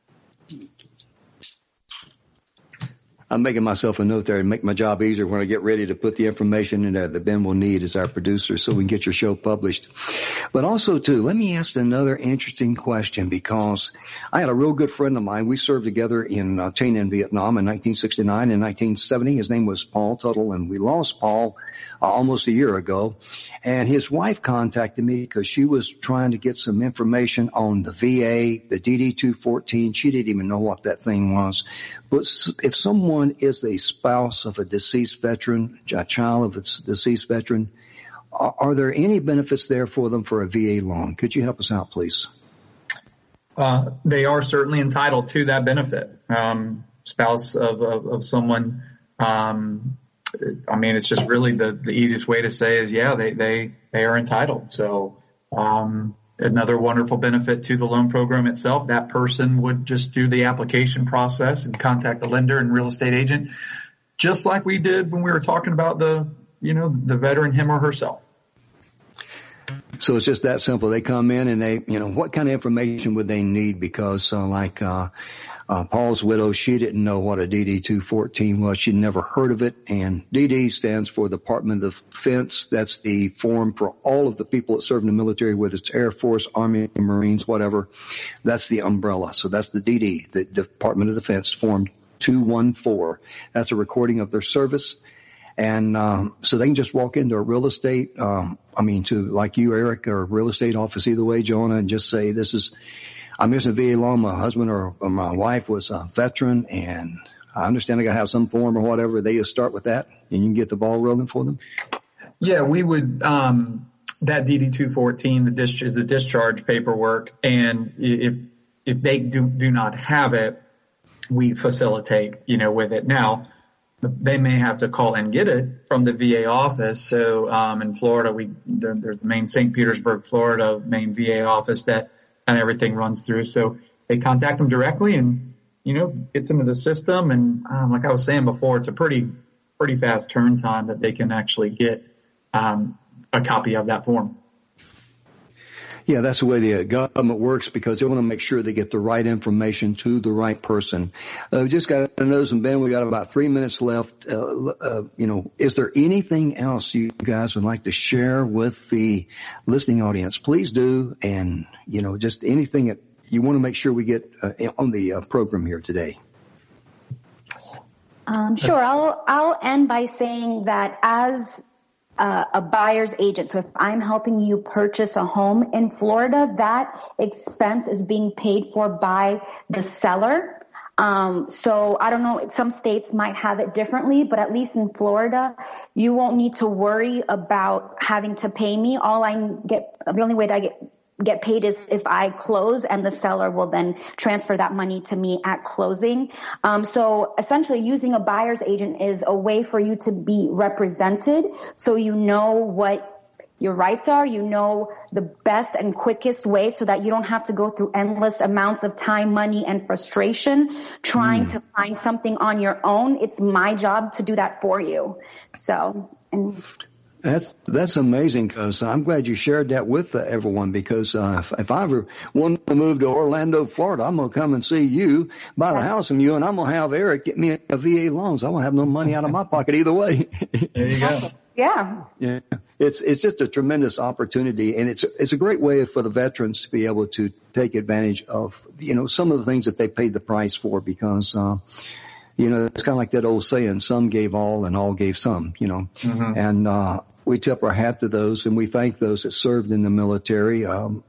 I'm making myself a note there and make my job easier when I get ready to put the information in there that Ben will need as our producer so we can get your show published. But also, too, let me ask another interesting question, because I had a real good friend of mine. We served together in Tay Ninh, Vietnam in 1969 and 1970. His name was Paul Tuttle, and we lost Paul almost a year ago. And his wife contacted me because she was trying to get some information on the VA, the DD-214. She didn't even know what that thing was. But if someone is a spouse of a deceased veteran, a child of a deceased veteran, are there any benefits there for them for a VA loan? Could you help us out, please? They are certainly entitled to that benefit. Spouse of someone, it's just really the easiest way to say is, yeah, they are entitled. So, another wonderful benefit to the loan program itself. That person would just do the application process and contact the lender and real estate agent, just like we did when we were talking about the veteran, him or herself. So it's just that simple. They come in and they, what kind of information would they need? Because Paul's widow, she didn't know what a DD-214 was. She'd never heard of it. And DD stands for Department of Defense. That's the form for all of the people that serve in the military, whether it's Air Force, Army, Marines, whatever. That's the umbrella. So that's the DD, the Department of Defense, Form 214. That's a recording of their service. And so they can just walk into a real estate, to like you, Eric, or a real estate office, either way, Jonah, and just say, I'm just a VA loan. My husband or my wife was a veteran, and I understand I got to have some form or whatever. They just start with that, and you can get the ball rolling for them? Yeah, we would that DD-214, the discharge paperwork, and if they do not have it, we facilitate, with it. Now, they may have to call and get it from the VA office. So in Florida, there's the main St. Petersburg, Florida main VA office that and everything runs through. So they contact them directly and, gets into the system. And like I was saying before, it's a pretty fast turn time that they can actually get a copy of that form. Yeah, that's the way the government works, because they want to make sure they get the right information to the right person. We just got to know some, Ben, we got about 3 minutes left. Is there anything else you guys would like to share with the listening audience? Please do. And, just anything that you want to make sure we get on the program here today. Sure. I'll end by saying that as a buyer's agent, so if I'm helping you purchase a home in Florida, that expense is being paid for by the seller. So I don't know, some states might have it differently, but at least in Florida, you won't need to worry about having to pay me. The only way that I get paid is if I close, and the seller will then transfer that money to me at closing. So essentially using a buyer's agent is a way for you to be represented, so you know what your rights are, the best and quickest way, so that you don't have to go through endless amounts of time, money, and frustration trying to find something on your own. It's my job to do that for you. That's amazing, because I'm glad you shared that with everyone, because if I ever want to move to Orlando, Florida, I'm going to come and see you, buy the house from you, and I'm going to have Eric get me a VA loan, so I won't have no money out of my pocket either way. There you go. Yeah. Yeah. It's just a tremendous opportunity, and it's a great way for the veterans to be able to take advantage of, some of the things that they paid the price for, because, it's kind of like that old saying, some gave all and all gave some, Mm-hmm. and, we tip our hat to those, and we thank those that served in the military. And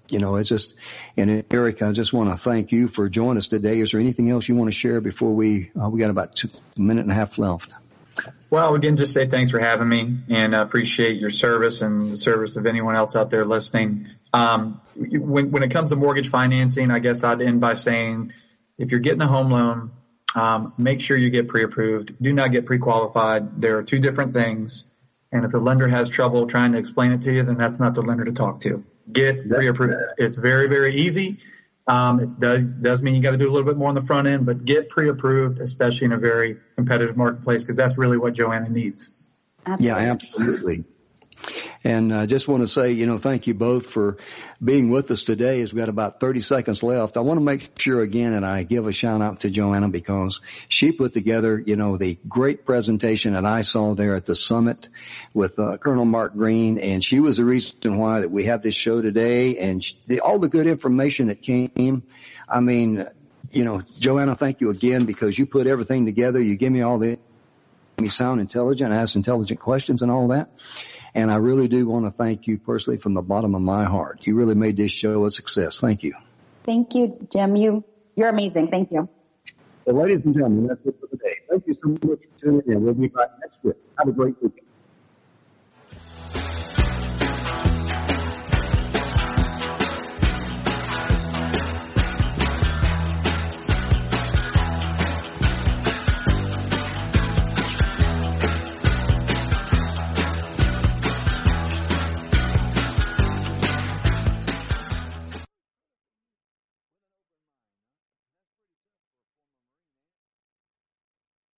Eric, I just want to thank you for joining us today. Is there anything else you want to share before we got about 2 minutes and a half left? Well, again, just say thanks for having me, and I appreciate your service and the service of anyone else out there listening. When it comes to mortgage financing, I guess I'd end by saying, if you're getting a home loan, make sure you get pre-approved. Do not get pre-qualified. There are two different things. And if the lender has trouble trying to explain it to you, then that's not the lender to talk to. Get pre-approved. It's very, very easy. It does mean you got to do a little bit more on the front end, but get pre-approved, especially in a very competitive marketplace, because that's really what Joanna needs. Absolutely. Yeah, absolutely. And I just want to say, thank you both for being with us today, as we got about 30 seconds left. I want to make sure again that I give a shout out to Joanna, because she put together, the great presentation that I saw there at the summit with Colonel Mark Green, and she was the reason why that we have this show today, and all the good information that came. I mean, Joanna, thank you again, because you put everything together. You give me all the, me sound intelligent, ask intelligent questions and all that. And I really do want to thank you personally from the bottom of my heart. You really made this show a success. Thank you. Thank you, Jim. You're amazing. Thank you. Well, ladies and gentlemen, that's it for today. Thank you so much for tuning in. We'll be back next week. Have a great weekend.